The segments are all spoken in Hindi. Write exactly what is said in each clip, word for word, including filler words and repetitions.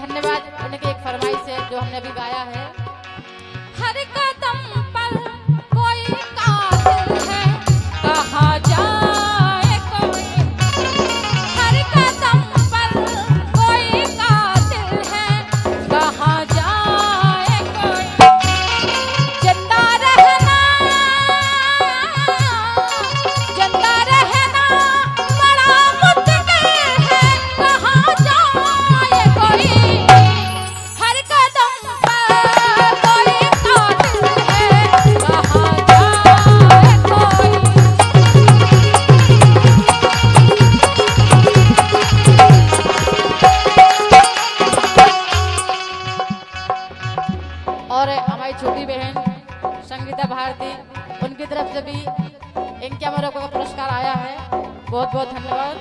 धन्यवाद। उनकी एक फरमाइश है जो हमने अभी गाया है। हर कदम पर कोई कातिल है, कहाँ जाए कोई। हर कदम पर कोई कातिल है, कहाँ जाए कोई। जिंदा रहना, जिंदा रहना बड़ा मुश्किल है, कहाँ जाए कोई। हर कदम पर कोई कातिल है, कहाँ जाए कोई। और हमारी छोटी बहन संगीता भारती, उनकी तरफ से भी इनके अमरों का पुरस्कार आया है। बहुत बहुत धन्यवाद।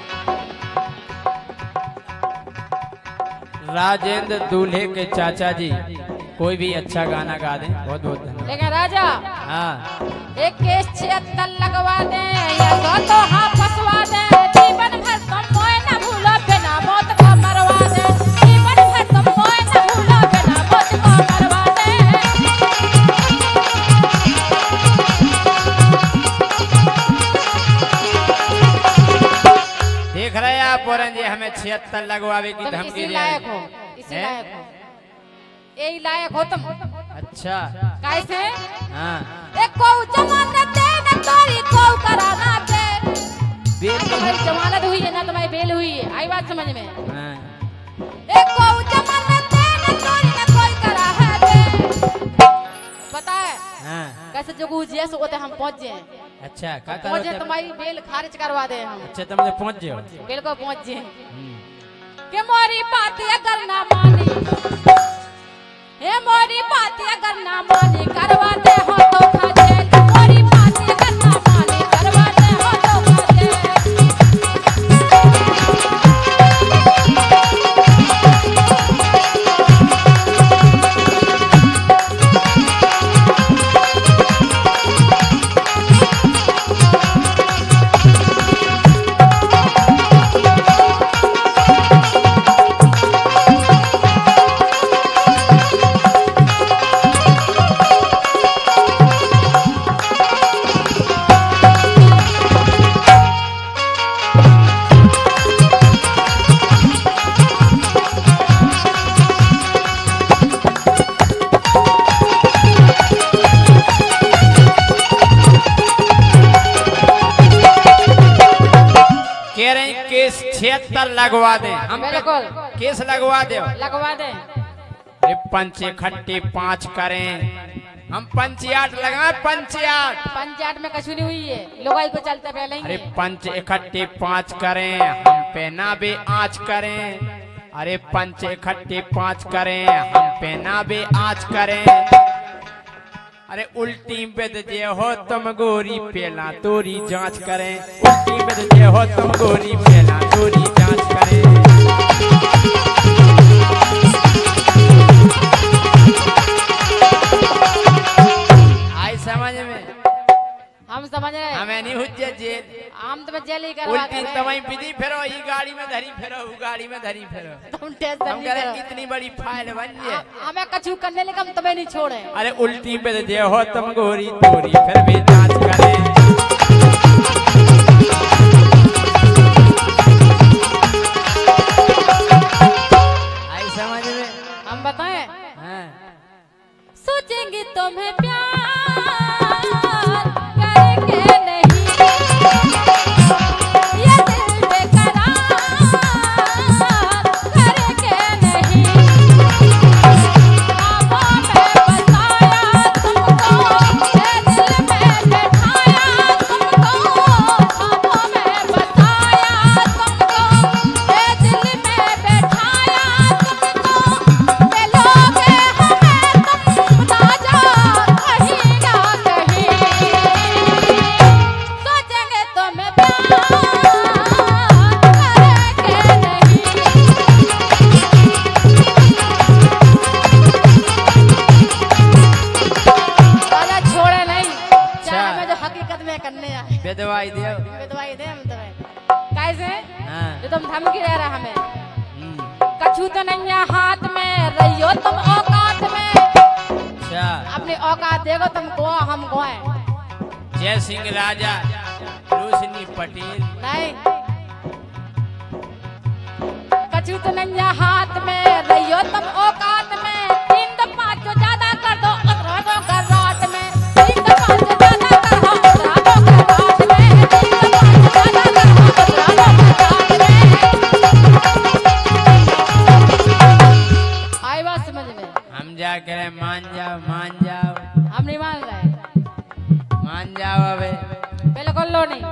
राजेंद्र दूल्हे के चाचा जी कोई भी अच्छा गाना गा दें, बहुत बहुत धन्यवाद। लेकिन राजा हाँ एक केस छिहत्तर लगवा दे या तो तो हाँ फंसवा दे। जीवन भर तुम मोए न भूलो, बिना मौत को मरवा दे। जीवन भर तुम मोए न भूलो, बिना मौत को मरवा दे। देख रहे हैं आप और जी हमें छिहत्तर लगवावे की तुम धमकी इसी दे लायक रहे हो, हैं। इसी हैं? लायक हो, यही लायक हो तुम। अच्छा कैसे? हाँ एक को जमानत दे न तोरी को कराना दे। बेल तो तुम्हारी जमानत हुई है ना, तुम्हारी बेल हुई है, आई बात समझ में। हाँ एक को जमानत दे न तोरी न कोई करा है दे। पता है हाँ कैसे जो कुछ जैसे होते हम पहुंच जाए, अच्छा क्या करो पहुंच जाए तब? तुम्हारी बेल खारिज करवा दे हम। अच्छा तुम मुझे पहुंच जाओ। बेल को पहुंच जाए हम्म। कि मोरी बात अगर ना मानी, हे मोरी बात अगर ना मानी करवा दे हो तो खा जेल। मोरी बात अगर ना मानी करवा दे हो तो खा जेल। कह रहे हैं केस छिहत्तर लगवा दें, हम पे बिल्कुल केस लगवा दे। लगवा दे। अरे पंच इकट्ठे पांच करें, हम पंचायत लगाए पंचायत। पंचायत में कछु नहीं हुई है, लोगाई को चलते पहले अरे ही। पंच इकट्ठे पांच करें, हम पे ना बे आँच करें। अरे पंच इकट्ठे पांच करें, हम पे ना बे आँच करें। अरे उल्टी बेद जे हो तुम गोरी पेला तोरी जांच करें। उल्टी बेद जे हो तुम गोरी पेला तोरी जांच करें। आई समझ में? हम समझ रहे हैं। हमें नहीं हुज्जे जेल। हम तो जेल ही करवा उल्टी देंगे। तवई विधि फेरो, ई गाड़ी में धरी फेरो, ऊ गाड़ी में धरी फेरो। तुम टेंशन हम नहीं कह रहे करो। इतनी बड़ी फाइल बन जाए। आ- हमें कछु करने लगे हम तुम्हें नहीं छोड़े। अरे उल्टी पे जे हो तुम गोरी तोरी फिर भी जांच करें। आई समझ में? हम बताएं हाँ। सोचेंगे तुम्हें प्यार करके नहीं, ये दिल बेकरार करके नहीं। ख्वाबों में बसाया तुमको, ये दिल में बैठाया तुमको। ख्वाबों में बसाया तुमको, ये दिल में बैठाया तुमको। मिलोगे हमें तुम ना जा कहीं। कछु तो नहीं है हाथ में, रहियो तुम औकात में। अच्छा, अपनी औकात देखो, तुम को हम को हैं। जय सिंह राजा रोशनी पटेल। नहीं, कछु तो नहीं है हाथ में, रहियो तुम औकात में। तीन दो पाँच जो ज्यादा कर दो उतरा दो कर रात में। तीन दो पाँच जो ज्यादा कर दो उतरा दो कर रात में। तीन दो पाँच जो ज्यादा कर दो उतरा दो कर रात में। आई बात समझ में? हम जा करे मान जाओ मान जाओ। हम नहीं मान रहे, मान जाओ अबे। बिल्कुल लो नहीं।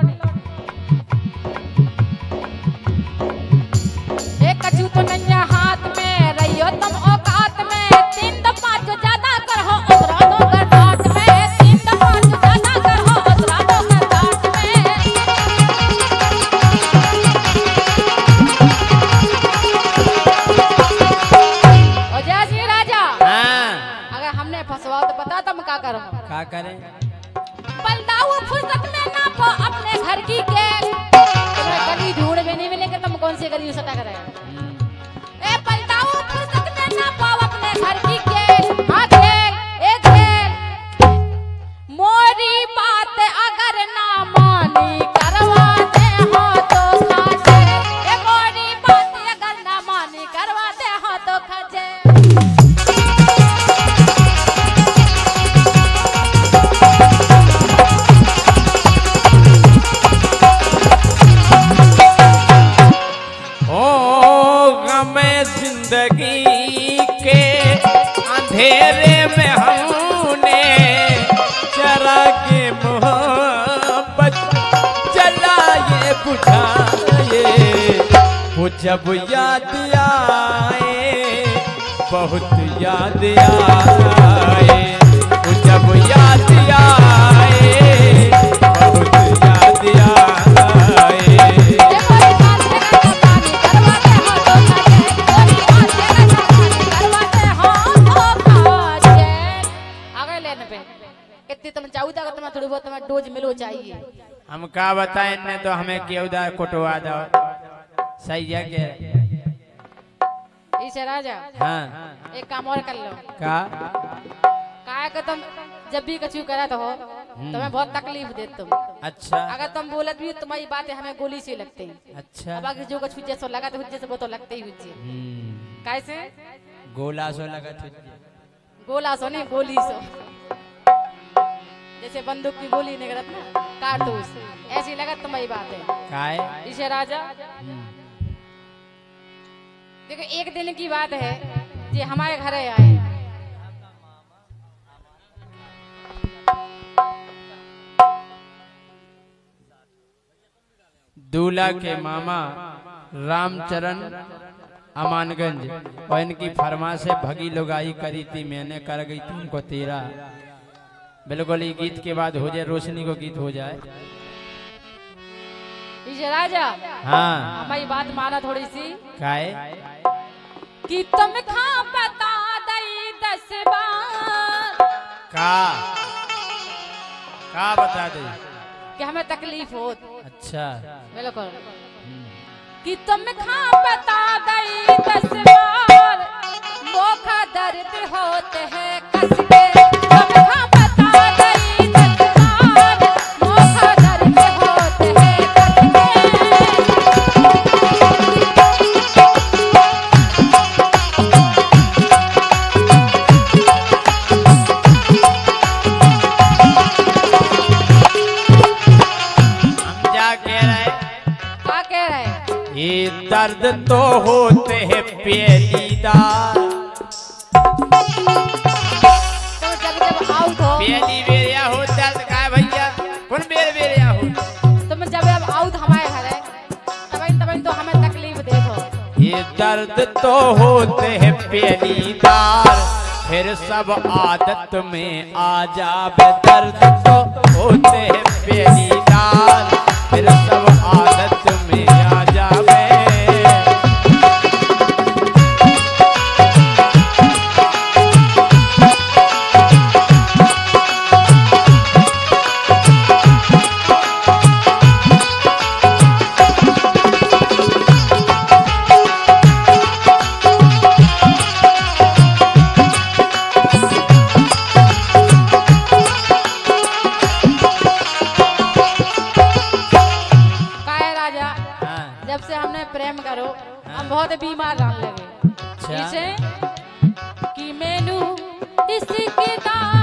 एक कछु तो नहीं है हाथ में, रहियो तुम औकात में। तीन दो पाँच जो ज्यादा कर हो उतरा दो कर रात में। तीन दो पाँच जो ज्यादा कर हो उतरा दो कर रात में। ओ जय श्री राजा, हाँ, अगर हमने फंसवा तो बता तुम क्या करो। क्या करें? बलदाऊ फुर्सत में ना पो अपने घर की के। तुम्हें गली ढूंढ में नहीं मिलेंगे, तुम कौन सी गली सटा कर रहे हो? ए बलदाऊ फुर्सत में ना पो अपने घर की के। हाँ खेल, ए खेल। मोरी बात अगर ना मानी करवा दे हो तो खाजे। ए मोरी बात अगर ना मानी करवा दे हो तो खाजे। जिंदगी के अंधेरे में हमने चरागे मोहब्बत जलाए बुझाए। वो जब याद आए बहुत याद आए। वो जब याद आए बहुत याद आए। कितनी तुम चाहू था तुम्हें थोड़ी बहुत तुम्हें डोज मिलो चाहिए। हम क्या बताएं ने तो हमें क्यों उधर कुटवा दो। सही है क्या? इसे राजा, हाँ, एक काम और कर लो। का काय का तुम जब भी कछु करा तो हो तुम्हें बहुत तकलीफ दे तुम। अच्छा, अगर तुम बोलत भी तुम्हारी बातें हमें गोली से लगती हैं। अच्छा, अब अगर जो कछु जैसे लगा तो जैसे वो तो लगते ही हुज्जे। कैसे? गोला सो लगा तुझे। गोला सो नहीं, गोली सो। जैसे बंदूक की गोली निकलत ना, कारतूस, ऐसी लगत तुम्हारी बात है। काय? इसे राजा देखो, एक दिन की बात है जी, हमारे घर आए। दूल्हा के मामा रामचरण अमानगंज और इनकी फरमा से भगी लुगाई करी थी, मैंने कर गई थी उनको तेरा। बिल्कुल ये गीत के बाद हो जाए, रोशनी को गीत हो जाए। इसे राजा, हाँ, हमारी बात माना थोड़ी सी। काय? कि तुम खा बता दई दस बार का का बता दे कि हमें तकलीफ हो। अच्छा, बिल्कुल। कि तुम खा बता दई दस बार मोखा दर्द होते हैं कस के। तुम खा बता दई दस बार मोखा दर्द होते हैं कस के। ये दर्द तो होते हैं पहलीदार। तो जब जब आउट हो पहली बेरिया हो दर्द का भैया, कौन बेर बेरिया हो? तुम जब जब आउट हमारे घर है तब तब तो हमें तकलीफ देखो। ये दर्द तो होते हैं पहलीदार, फिर सब आदत में आ जावे। दर्द तो होते हैं पहलीदार, फिर सब आदत में आ जावे। कैसे कि मैनू इसकी दाल